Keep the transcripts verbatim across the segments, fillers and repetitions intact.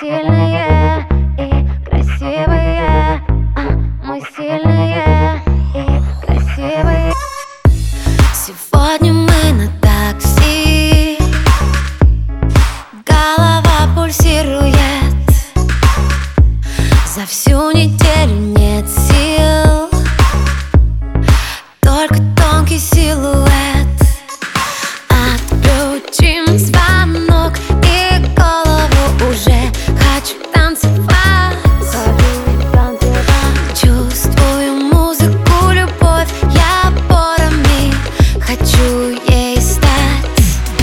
сильные и красивые, а, мы сильные и красивые. Сегодня мы на такси, голова пульсирует. За всю неделю нет сил, только тонкий силуэт. Отключим звонок и голову уже хочу танцевать. Чувствую музыку, любовь, я порами хочу ей стать.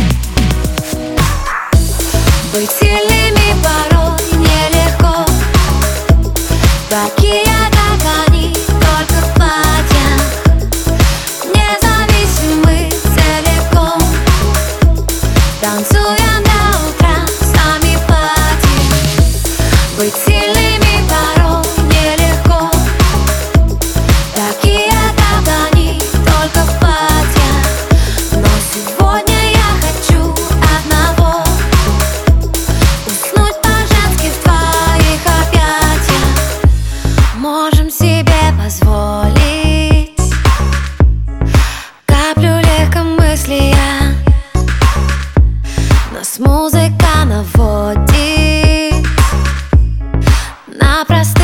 Быть сильными порой нелегко, такие как они, только в платьях. Независимы целиком, танцуя до утра, сами платьем. Быть сильными порой нелегко, такие как они, только в платьях. Но сегодня я хочу одного: уснуть по-женски в твоих объятиях. Можем себе позволить каплю легкомыслия. Нас музыка наводит на пространство.